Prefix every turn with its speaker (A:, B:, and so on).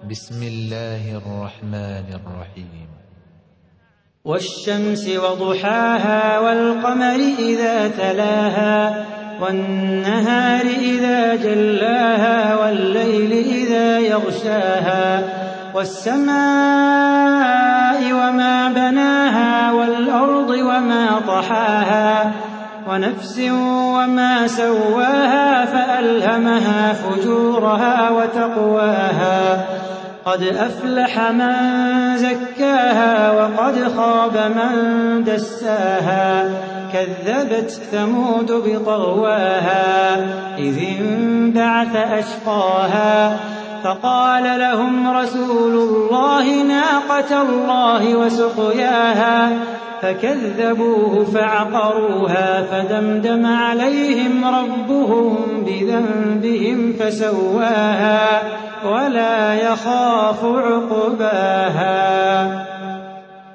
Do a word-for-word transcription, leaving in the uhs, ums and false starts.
A: بسم الله الرحمن الرحيم.
B: والشمس وضحاها والقمر إذا تلاها والنهار إذا جلاها والليل إذا يغشاها والسماء وما بناها والأرض وما طحاها ونفس وما سواها فألهمها فجورها وتقواها قد أفلح من زكاها وقد خاب من دساها كذبت ثمود بطغواها إذ انبعث أشقاها فقال لهم رسول الله ناقة الله وسقياها فكذبوه فعقروها فدمدم عليهم ربهم بذنبهم فسواها ولا يخاف عقباها.